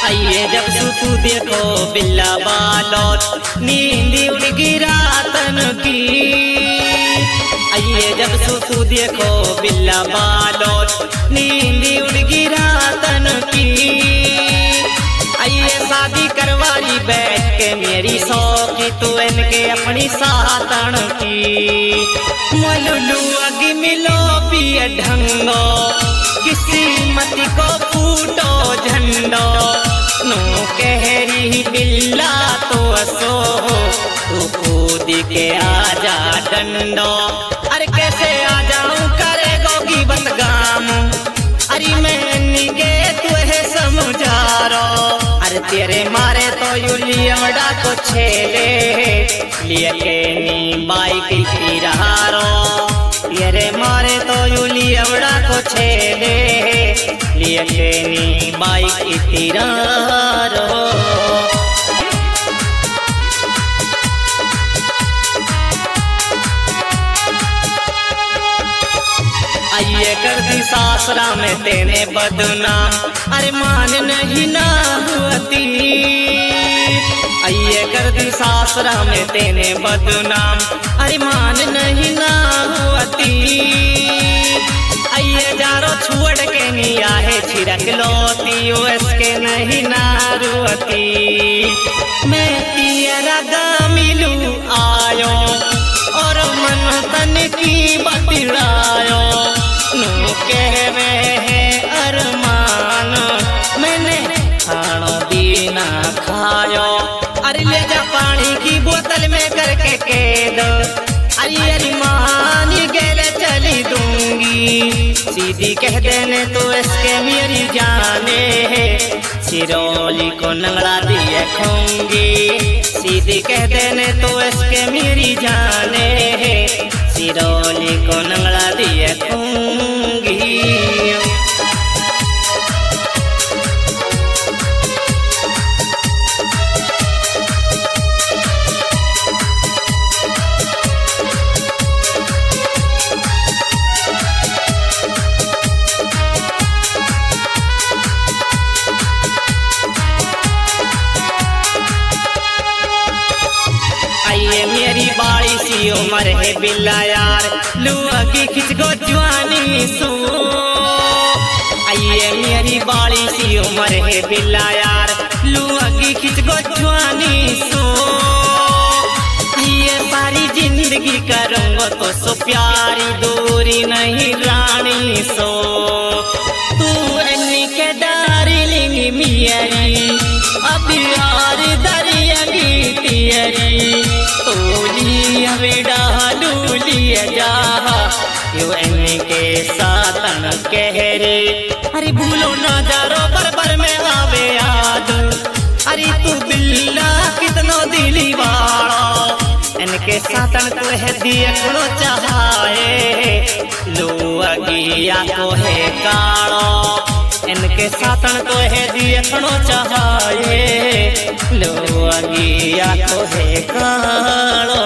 आइए जब सुतू देखो बिल्ला बालौत नींद उड़ गिरा तन की। आइए जब सुतू देखो बिल्ला बालौत नींद उड़ गिरा तन की। आइए शादी करवाई बैठ के मेरी सौखी तो इनके अपनी सातन की। मलुलू अगी मिलो पिए ढंगो किस्मत को फूटो झंडो। नो कहरी बिल्ला तो असो तू कूद के आजा डंडो। अरे कैसे आ जाऊं करेगो गिबत गाम। अरे मैं निके तुहे समझारो। अरे तेरे मारे तो यूलियमड़ा को छेले लिए के नी बाइक तिरहारो। तेरे मारे तो यूलियमड़ा को छेले लिए के नी बाइक तिरहारो। आइए कर दी सासरा में तेने बदनाम। अरे मान नहीं ना हुती। आइए कर दी सासरा में तेने बदनाम। अरे मान नहीं ना हुती। आइए जारो छुड़ के निया है छिड़क लोती उसके नहीं ना रुती। मैं तियरा गामिलू आयो और मन तन की बतिड़ायो। नो कहवे है अरमान मैंने खाना दीना खायो। अरे ले जा पानी की बोतल में करके कैद। अरे अरमान गेले चली दूंगी। सीधी कह देने तो इसके मेरी जाने है सिरोली को नंगड़ा दिए खूंगी। सीधी कह देने तो इसके मेरी जाने है सिरोली को नंगड़ा दिए खूंगी। आइए मेरी बाड़ी सी उम्र है बिल्ला यार लुआ की खिंच गो जवानी सो। आइए मेरी बाड़ी सी उम्र है बिल्ला यार लुआ की खिंच गो जवानी सो। आइए सारी जिंदगी करूँगा तो सो प्यारी दूरी नहीं रानी सो। तू अन्नी के डार्लिंग मियारी अब यार दरिया की तियरी। तोली हमें डालू लिया जा यो इनके सातन कहरे। अरे भूलो ना जारो बरबर में आवे याद। अरे तू बिल्ला कितनो दिली वाला इनके सातन को है देखनो चाहे। लो अगिया को है कालो इनके सातन को है देखनो चाहे। लो अगिया को है कालो।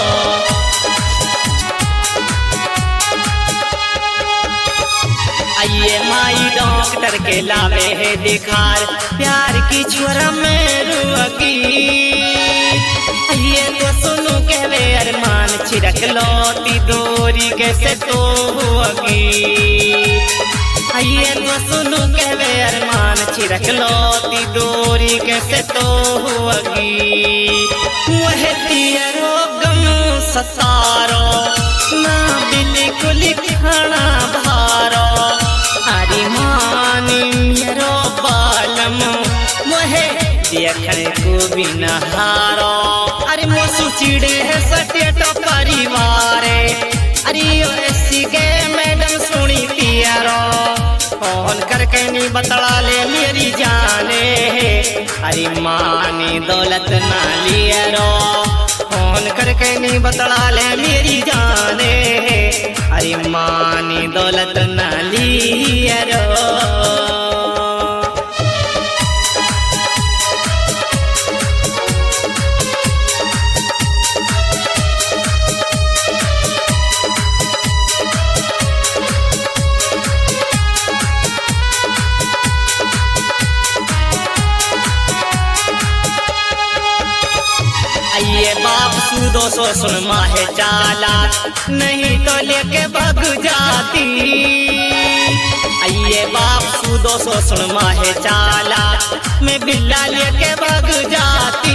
आइए माई डॉक्टर के लावे है दिखार प्यार की छोरा में रुअगी। आइए तो सुनो कहवे अरमान छिड़क लौटी दूरी कैसे तो हुआगी। आइए तो सुनो कहवे अरमान छिड़क लौटी दूरी कैसे तो हुआगी। वह तियरो गम सतारो ना बिल्कुल खाना भारो। अरे मानी मेरो बालम मोहे देखने को भी नहारो। अरे मोसू चिड़े है सटे तो परिवार। अरे ऐसी के मैडम सुनी तियारो फोन करके नहीं बतला ले मेरी जाने। अरे मानी दौलत ना लियरो फोन करके नहीं बतला ले मेरी जाने। अरे मानी दौलत ना लियरो। सूदो सो सुन माहे चाला, नहीं तो लेके भग जाती। आइए बाप सूदो सो सुन माहे चाला, मैं बिल्ला लेके भग जाती।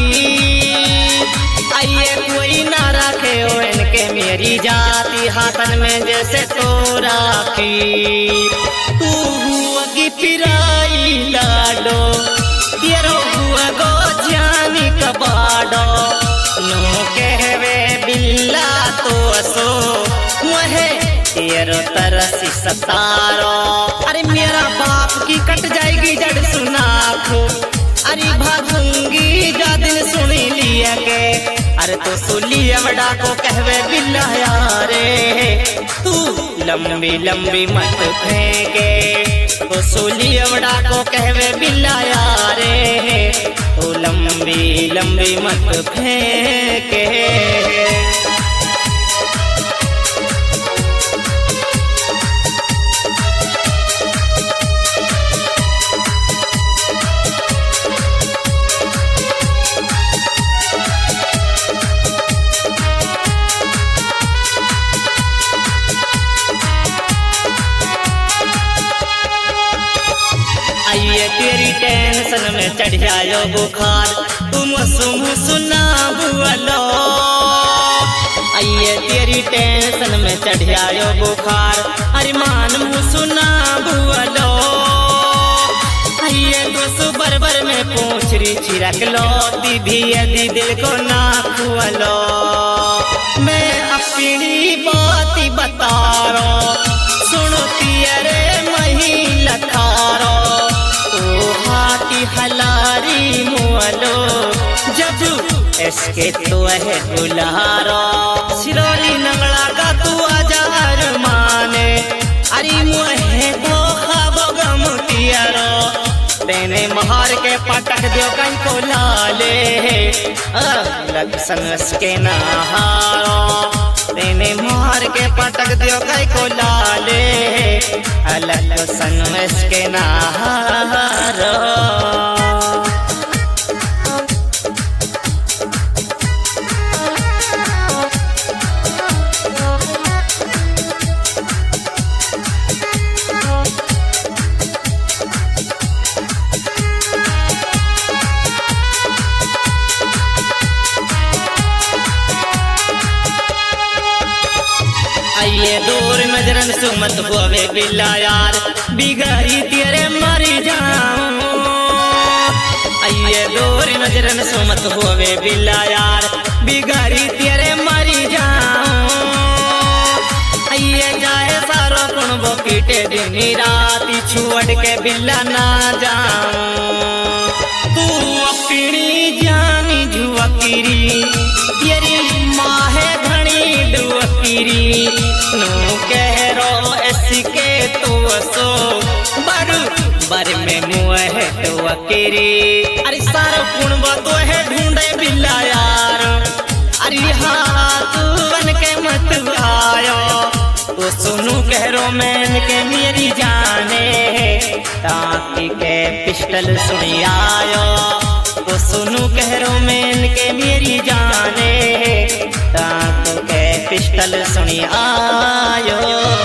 आइए कोई ना रखे हो इनके मेरी जाति, हाथन में जैसे तो राखी। तू हुआ की पिराई लाडो, तेरो हुआ गो जानी कबाडो। नो कहवे बिल्ला तो असो, मुहे तेरो तरसी सतारो। अरे मेरा बाप की कट जाएगी जड़ सुनाखो, अरे भागूंगी जा दिन सुनी लिया के। अरे तो सुलिया बड़ा को कहवे बिल्ला यारे, तू लंबी लंबी मत फेंके। तो सुलिया बड़ा को कहवे बिल्ला यारे, तू लंबी लंबी मत फेंके। आइए तेरी टेंशन में चढ़ जायो बुखार, तुम सुम सुना बुआलो। आइए तेरी टेंशन में चढ़ जायो बुखार, अरे मान मुँह सुना बुआलो। आइए तो बरबर में पूछ री छिड़क लो, दीदी यदि दिल को ना खुआलो। मैं अपनी बात बता रो, सुनो तियरे मही लखारो। हलारी मुअलो जब इसके तो है गुलारो। सिरोली नंगला का तू आजार माने, अरे मुहे तो खाबो गम तियारो। तेने महार के पटक दियो कहीं को लाले, लग संगस के नहारो। तेने मार के पटक दियो कहीं को लाले, अलग संगस के नहारो। आइए दूर नजरन सुमत होवे बिल्ला यार, बिगाड़ी तेरे मरी जाऊं। आइए दूर नजरन सुमत होवे बिल्ला यार, बिगाड़ी तेरे मरी जाऊं। आइए जाए सारो कुणबो पीटे दिन रात, छुअड़ के बिल्ला ना जाऊं। तू अपनी जानी जुवकीरी, तेरी माँ है घनी डुवकीरी। नो कह रो इसके तो सो, बर में मुँह है तो अकेरी। अरे सारो कुणबो तो है ढूंढे बिल्ला यार, अरे हाथ बन के मत आयो। तो सुनू कह रो मैन के मेरी जाने, ताकि के पिस्टल सुनी आयो। तो सुनू कह रो मैन के मेरी जाने, ताकि के पिस्टल सुनी आयो।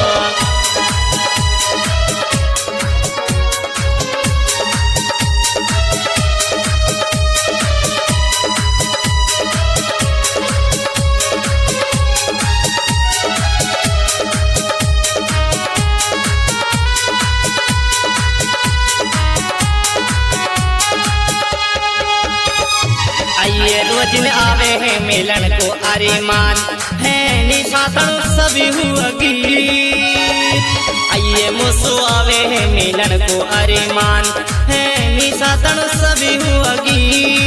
आइए रोज न आवे है मिलन को अरिमान, है निशातन सभी हुआगी। आइए मुसु आवे है मिलन को अरिमान, है निशातन सभी हुआगी।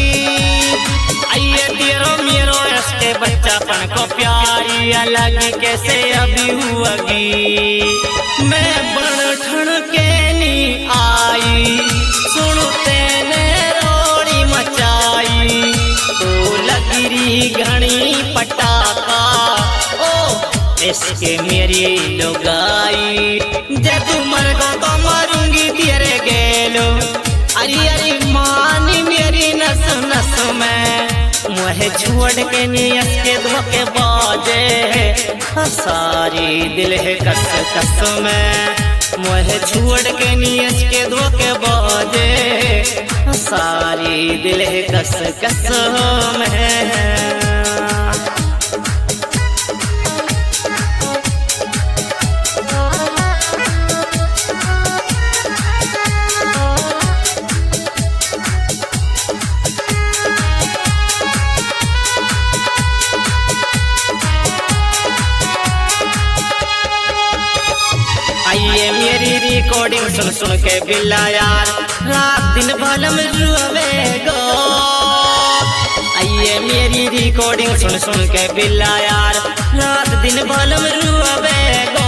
आइए तेरो मेरो इसके बच्चापन को प्यारी अलग कैसे अभी हुआगी। मैं बड़ ठण के नी आई, सुनते ने रोड़ी मचाई। तो लगी घनी पटाखा, ओ इसके मेरी लुगाई। जब तू मर गो तो मरूंगी तेरे गेलो, अरे अरे मानी मेरी नस नस में। मुहे छोड़ के नियत के धोखे बाजे सारी दिल है कस कस में मुहे छोड़ के नियत के धोखे बाजे सारी दिल है कस कस में। आइए मेरी रिकॉर्डिंग सुन सुन के बिल्ला यार रात दिन भलम रुवेगो। आइए मेरी रिकॉर्डिंग सुन सुन के बिल्ला यार रात दिन भलम रुवेगो।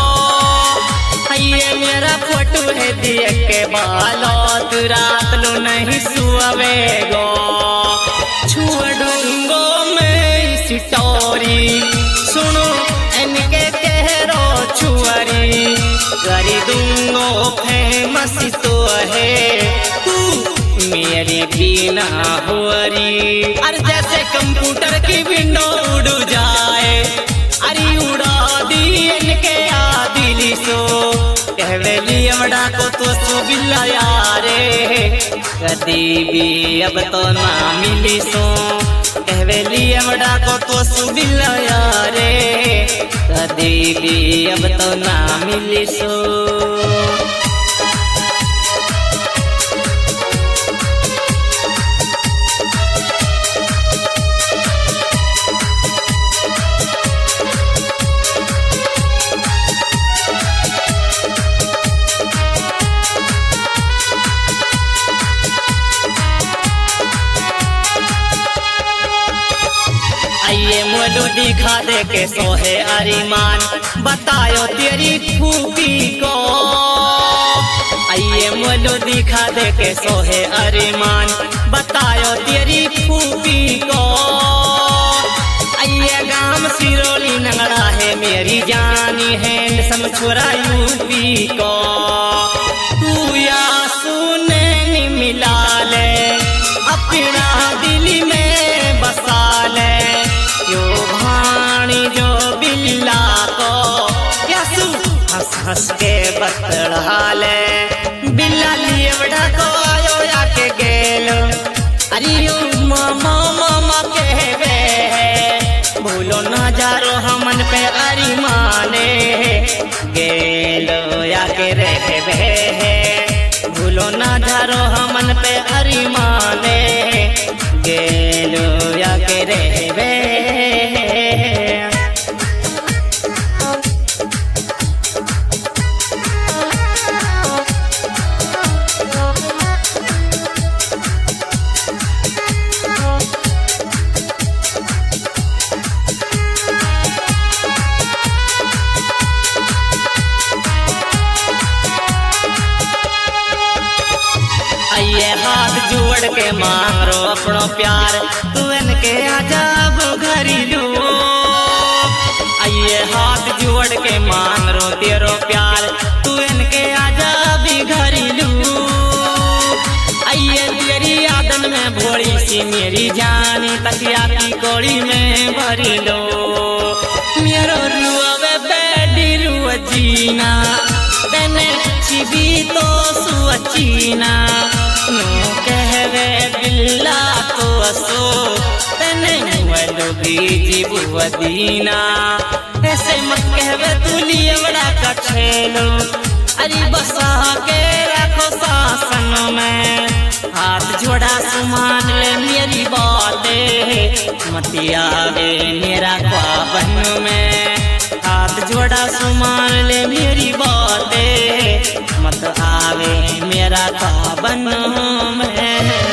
आइए मेरा फोटो है दिए के बालो तू रात लो नहीं सुवेगो। छोड़ूंगो मैं इस स्टोरी सुनो इनके कहरो छुआरी करी दूंगो फेमस तो है तू मेरी बिना हुआरी। अरे जैसे कंप्यूटर की विंडो उड़ जाए अरे उड़ा दी इनके आदिली सो कहवेली अमड़ा को तो सो बिल्ला यारे कदी भी अब तो ना मिली सो कहवेली अमड़ा को तो सो बिल्ला यारे कदी भी अब तो ना मिली सो। आइए मोलू दिखा दे के सोहे अरिमान बतायो तेरी खूबी को। आइए मोलू दिखा दे के सोहे अरिमान बतायो तेरी खूबी को। आइए गांव सिरोली नंगड़ा है मेरी जानी है सम छोरा यूपी को। तू या सुने नी मिला ले अपना दिल में बसा ले यो भाणी जो बिल्ला को यसु हंस हंस के बतड़ा ले। बिल्ला लिए बड़ा को आयो आके गेलो अरे यो मामा मामा कहवे भूलो ना जारो हमन पे अरी माने गेलो आके रहवे भूलो ना जारो हमन पे अरी माने गेलो आके रहवे। आइए हाथ जोड़ के मांगरो अपनो प्यार तू इनके आजाब घरेलू। आइए हाथ जोड़ के मांगरो तेरो प्यार तू इनके आजाब घरेलू। आइए तेरी आदन में भोड़ी सी मेरी जानी तकिया की कोड़ी में भरी लो। मेरो रुआवे बेडी रुआ जीना तेने छिबी तो सुअचीना नो कहवे बिल्ला तो असो तेने मुलोगी जीबुआ दीना। ऐसे मत कहवे तू लिए बड़ा का छेलो अरे बसा के रखो शासन में। हाथ जोड़ा सुमान ले मेरी बातें मत आवे मेरा ख्वाबन में। हाथ जोड़ा सुमान ले मेरी बातें मत आवे मेरा ख्वाबन में।